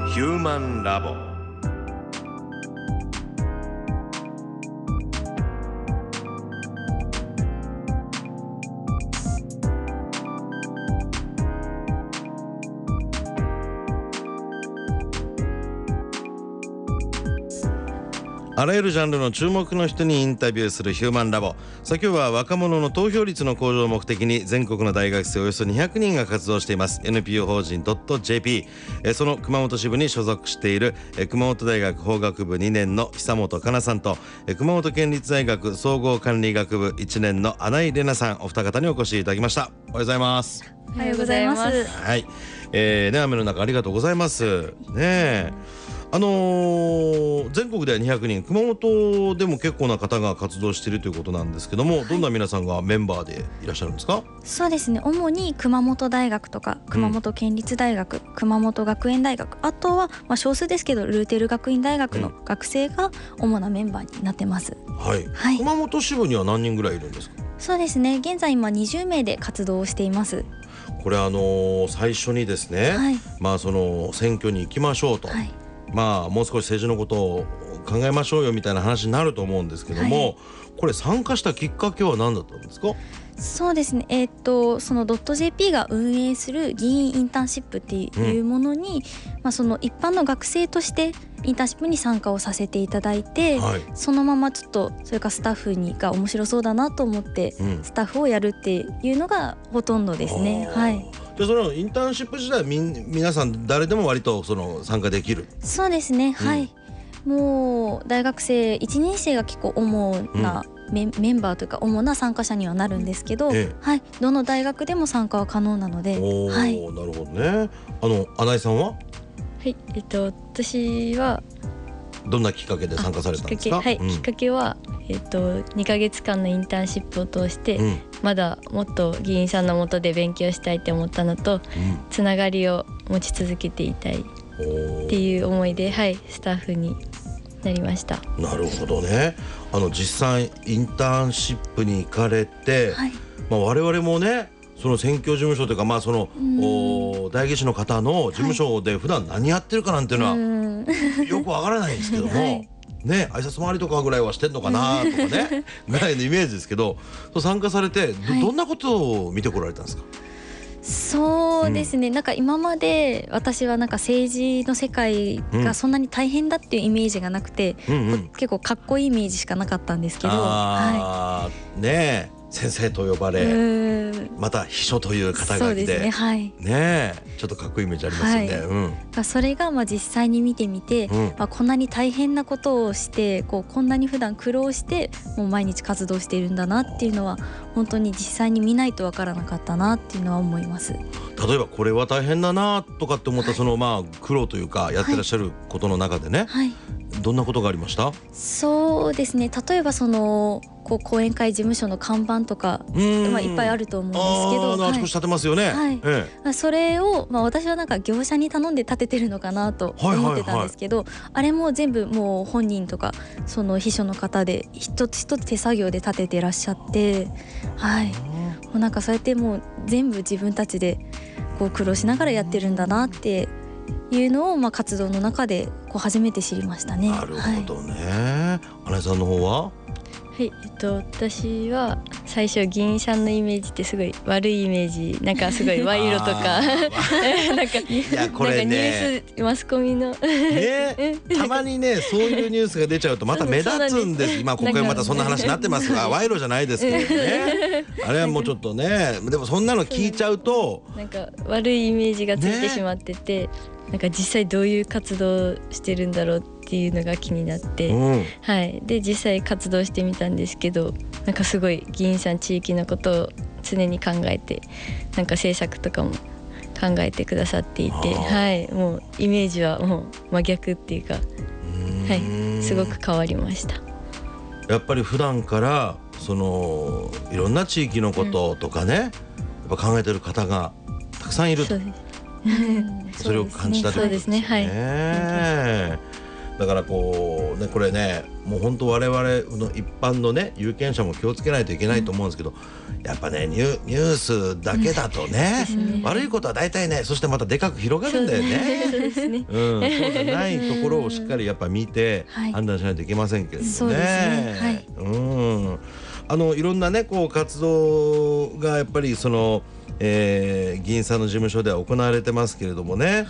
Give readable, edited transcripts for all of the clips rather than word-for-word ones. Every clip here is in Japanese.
ヒューマンラボ。あらゆるジャンルの注目の人にインタビューするヒューマンラボ。さあ今日は若者の投票率の向上を目的に全国の大学生およそ200人が活動しています NPO 法人 .jp、 その熊本支部に所属している熊本大学法学部2年の久本香奈さんと熊本県立大学総合管理学部1年の穴井玲奈さん、お二方にお越しいただきました。おはようございます。 おはようございます。 はい、雨の中ありがとうございますね。全国では200人、熊本でも結構な方が活動しているということなんですけども、どんな皆さんがメンバーでいらっしゃるんですか？ そうですね、主に熊本大学とか熊本県立大学、熊本学園大学、あとは少数ですけどルーテル学院大学の学生が主なメンバーになってます。 はい、熊本支部には何人ぐらいいるんですか？ そうですね、現在今20名で活動をしています。 これ最初にですね、その選挙に行きましょうと、もう少し政治のことを考えましょうよみたいな話になると思うんですけども、これ参加したきっかけは何だったんですか？ そうですね、その .jp が運営する議員インターンシップっていうものに、その一般の学生としてインターンシップに参加をさせていただいて、そのままちょっとそれからスタッフが面白そうだなと思って、スタッフをやるっていうのがほとんどですね。 でそのインターンシップ時代皆さん誰でも割とその参加できる？そうですね、もう大学生1年生が結構主な、メンバーというか主な参加者にはなるんですけど、どの大学でも参加は可能なので。 なるほどね。穴井さんは？ 私はどんなきっかけで参加されたんですか？ きっかけは、2ヶ月間のインターンシップを通して、まだもっと議員さんの下で勉強したいって思ったのと、つながりを持ち続けていたいっていう思いで、スタッフになりました。 なるほどね。実際インターンシップに行かれて、我々もねその選挙事務所というか、その代議士の方の事務所で普段何やってるかなんていうのはよくわからないんですけども、挨拶回りとかぐらいはしてんのかなとかねぐらいのイメージですけど、参加されて どんなことを見てこられたんですか？ そうですね、なんか今まで私はなんか政治の世界がそんなに大変だっていうイメージがなくて、結構かっこいいイメージしかなかったんですけど、 ねえ先生と呼ばれ、また秘書という肩書きで、ちょっとかっこいいイメージありますよね。 それが実際に見てみて、こんなに大変なことをしてこんなに普段苦労してもう毎日活動しているんだなっていうのは本当に実際に見ないとわからなかったなっていうのは思います。 例えばこれは大変だなとかって思ったその苦労というかやってらっしゃることの中でね、どんなことがありました？ そうですね、例えばその講演会事務所の看板とか、いっぱいあると思うんですけど、 あちこち立てますよね。 それを、私はなんか業者に頼んで立ててるのかなと思ってたんですけど、あれも全部もう本人とかその秘書の方で一つ一つ手作業で立ててらっしゃって、もうなんかそうやってもう全部自分たちで苦労しながらやってるんだなっていうのを、活動の中で初めて知りましたね。 なるほどね。穴井さんの方は？ 私は最初議員さんのイメージってすごい悪いイメージ、なんかすごい賄賂とかなんかニュースマスコミのたまにねそういうニュースが出ちゃうとまた目立つんです。ここでまたそんな話になってますが賄賂じゃないですけどねあれはもうちょっとね、でもそんなの聞いちゃうとなんか悪いイメージがついてしまってて、なんか実際どういう活動してるんだろうっていうのが気になって、で実際活動してみたんですけど、なんかすごい議員さん地域のことを常に考えて、なんか政策とかも考えてくださっていて、もうイメージはもう真逆っていうか、すごく変わりました。 やっぱり普段からそのいろんな地域のこととかね、やっぱ考えてる方がたくさんいると、それを感じたということですね。 だからこうね、これね、もう本当我々の一般のね有権者も気をつけないといけないと思うんですけど、やっぱねニュースだけだとね、悪いことは大体ね、そしてまたでかく広がるんだよね。 そうですね。 そうじゃないところをしっかりやっぱ見て判断しないといけませんけれどもね。 そうですね。 いろんなねこう活動がやっぱりその、議員さんの事務所では行われてますけれどもね、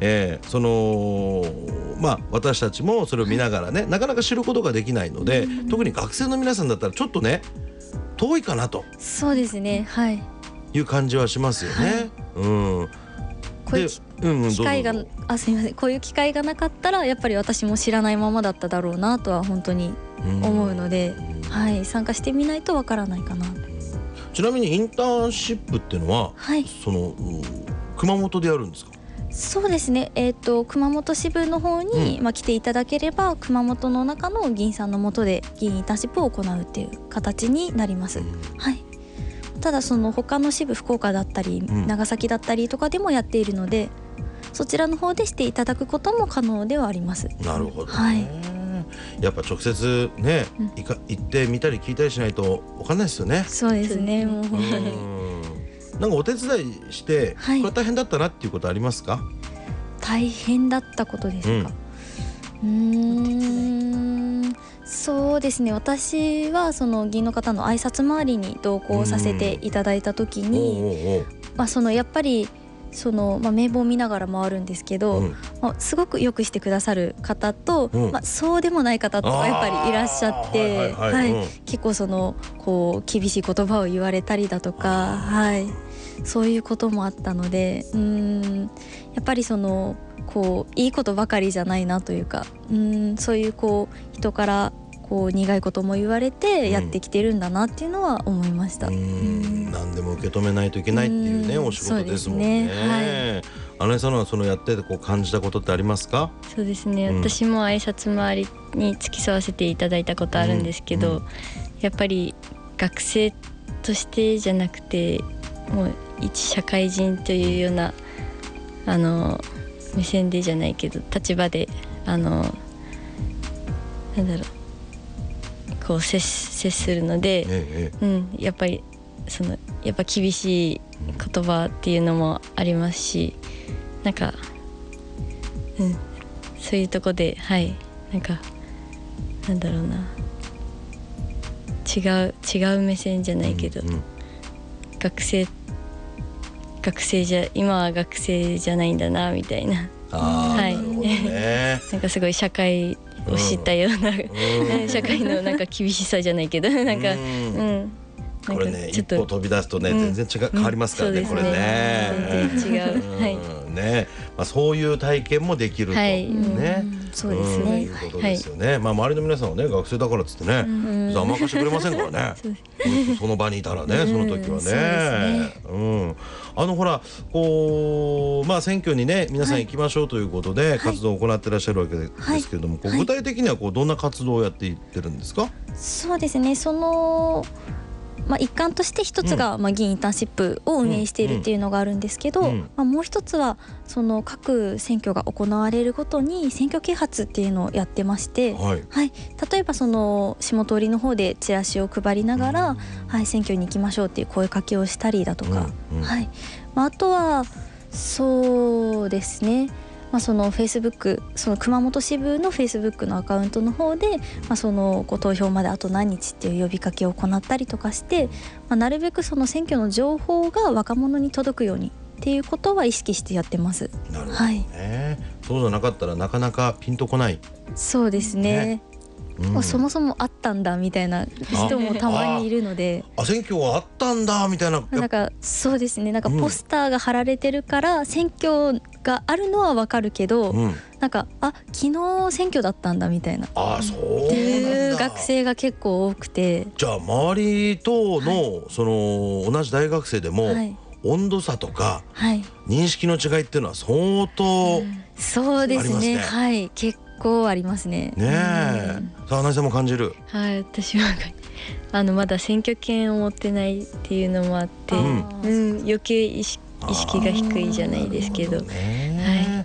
私たちもそれを見ながらね、なかなか知ることができないので、特に学生の皆さんだったらちょっとね遠いかなとそうですね、はい、 いう感じはしますよね。 こういう機会がすみません、こういう機会がなかったらやっぱり私も知らないままだっただろうなとは本当に思うので、はい、参加してみないとわからないかな。 ちなみにインターンシップっていうのは、 はい、 その熊本でやるんですか？ そうですね、熊本支部の方に、来ていただければ熊本の中の議員さんの下で議員インターンシップを行うっていう形になります。はい、ただその他の支部、福岡だったり、長崎だったりとかでもやっているので、そちらの方でしていただくことも可能ではあります。なるほどね、はい、 やっぱ直接ね、行ってみたり聞いたりしないと分かんないですよね。 そうですね、もう本当になんかお手伝いして、これ大変だったなっていうことありますか？ 大変だったことですか？そうですね、私はその議員の方の挨拶回りに同行させていただいた時に、そのやっぱりその、名簿を見ながら回るんですけど、すごくよくしてくださる方と、そうでもない方とかやっぱりいらっしゃって、結構そのこう厳しい言葉を言われたりだとか、そういうこともあったので、やっぱりそのこういいことばかりじゃないなというか、そういうこう人からこう苦いことも言われてやってきてるんだなっていうのは思いました。 何でも受け止めないといけないっていうね、お仕事ですもんね。穴井さんはそのやっててこう感じたことってありますか？ そうですね、私も挨拶回りに付き添わせていただいたことあるんですけど、やっぱり学生としてじゃなくてもう一社会人というような目線でじゃないけど立場でなんだろうこう接するので、やっぱりやっぱ厳しい言葉っていうのもありますし、なんか、そういうとこでなんだろうな、違う目線じゃないけど、今は学生じゃないんだなみたいな、なんかすごい社会を知ったような、社会のなんか厳しさじじゃないけどこれね一歩飛び出すとね、全然変わりますからね、これね。 全然違う、 そういう体験もできるとね、 そうですね、 いうことですよね。周りの皆さんはね学生だからっつってね甘かしてくれませんからね。その場にいたらね、その時はね。ほらこう選挙にね皆さん行きましょうということで活動を行ってらっしゃるわけですけれども、具体的にはどんな活動をやっていってるんですか？ そうですね、その一環として一つが議員インターンシップを運営しているっていうのがあるんですけど、もう一つはその各選挙が行われるごとに選挙啓発っていうのをやってまして、例えばその下通りの方でチラシを配りながら、選挙に行きましょうっていう声かけをしたりだとか、あとはそうですね、そのフェイスブック、その熊本支部のフェイスブックのアカウントの方で、その投票まであと何日っていう呼びかけを行ったりとかして、なるべくその選挙の情報が若者に届くようにっていうことは意識してやってます。 なるほどね。そうじゃなかったらなかなかピンとこない。 そうですね。そもそもあったんだみたいな人もたまにいるので、 選挙はあったんだみたいな、 そうですね、ポスターが貼られてるから選挙があるのはわかるけど、昨日選挙だったんだみたいなっていう学生が結構多くて、 じゃあ周りとのその同じ大学生でも温度差とか認識の違いっていうのは相当そうですね、結構ありますね。 さあ、穴井さんも感じる？ 私はまだ選挙権を持ってないっていうのもあって、余計意識が低いじゃないですけど、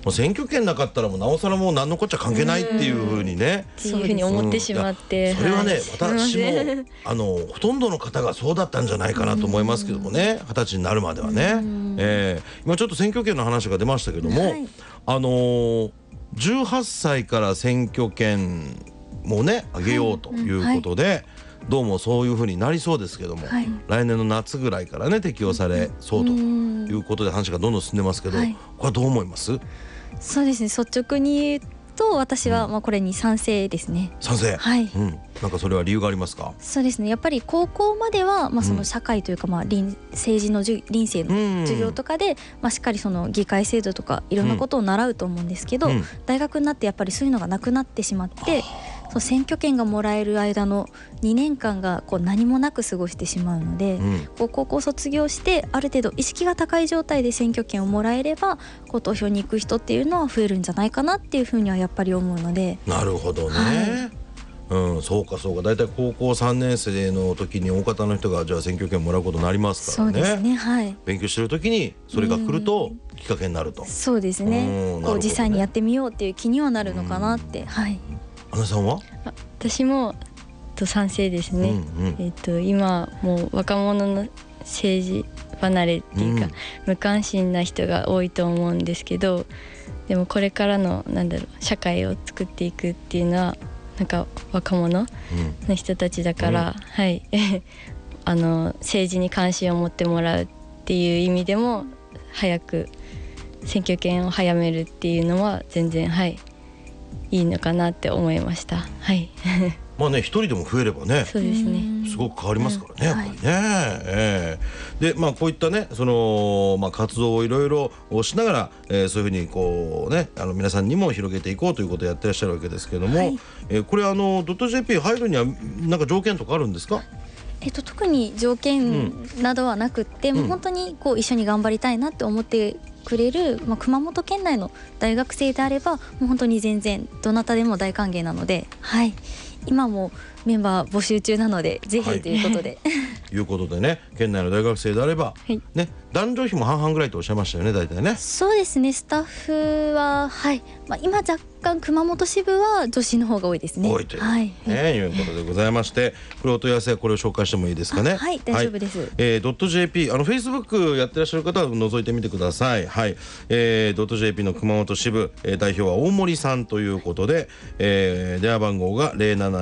もう選挙権なかったらもうなおさらもう何のこっちゃ関係ないっていうふうにね、 っていうふうに思ってしまって、 それはね、 はい、 私もほとんどの方がそうだったんじゃないかなと思いますけどもね、20歳になるまではね。今ちょっと選挙権の話が出ましたけども、18歳から選挙権もねあげようということで、どうもそういうふうになりそうですけども、来年の夏ぐらいからね適用されそうということで話がどんどん進んでますけど、これはどう思います？ そうですね、率直に言うと私はこれに賛成ですね。 賛成。 はい、 なんかそれは理由がありますか？ そうですね、やっぱり高校まではその社会というか政治の臨政の授業とかでしっかりその議会制度とかいろんなことを習うと思うんですけど、大学になってやっぱりそういうのがなくなってしまって、その選挙権がもらえる間の2年間が何もなく過ごしてしまうので、高校卒業してある程度意識が高い状態で選挙権をもらえれば投票に行く人っていうのは増えるんじゃないかなっていうふうにはやっぱり思うので。 なるほどね、そうかそうか。だいたい高校3年生の時に大方の人がじゃあ選挙権をもらうことになりますからね。 そうですね、はい、 勉強してる時にそれが来るときっかけになると。 そうですね、実際にやってみようっていう気にはなるのかなって。はい。 アナさんは？ 私も賛成ですね。今もう若者の政治離れっていうか、無関心な人が多いと思うんですけど、でもこれからの社会を作っていくっていうのはなんか若者の人たちだから、はい政治に関心を持ってもらうっていう意味でも早く選挙権を早めるっていうのは全然いいのかなって思いました。はい。 まあね、一人でも増えればね、 そうですね、 すごく変わりますからね、やっぱりね。でこういったねその、活動をいろいろしながら、そういうふうにこうね皆さんにも広げていこうということをやってらっしゃるわけですけれども、これドット JP 入るにはなんか条件とかあるんですか？ 特に条件などはなくって、もう本当に一緒に頑張りたいなって思ってくれる、熊本県内の大学生であればもう本当に全然どなたでも大歓迎なので、今もメンバー募集中なのでぜひということで、 いうことでね、県内の大学生であれば、ね、男女比も半々ぐらいとおっしゃいましたよね、大体ね。 そうですね、スタッフは今若干熊本支部は女子の方が多いですね。 多いということでございまして、これお問い合わせはこれを紹介してもいいですかね。 はい、大丈夫です。 ドット JP Facebook やってらっしゃる方は覗いてみてください。ドット JP の熊本支部、代表は大森さんということで、電話番号が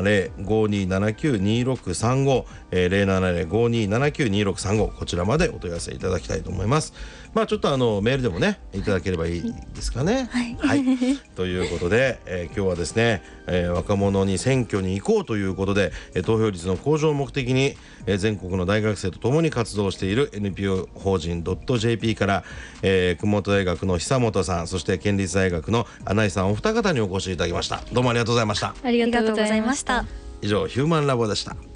070-5279-2635 070-5279-2635 こちらまでお問い合わせいただきたいと思います。ちょっとメールでもねいただければいいですかね。ということで、今日はですね、若者に選挙に行こうということで、投票率の向上を目的に、全国の大学生とともに活動している NPO 法人 .jp から、熊本大学の久本さん、そして県立大学の穴井さんお二方にお越しいただきました。どうもありがとうございました。 ありがとうございました。 以上ヒューマンラボでした。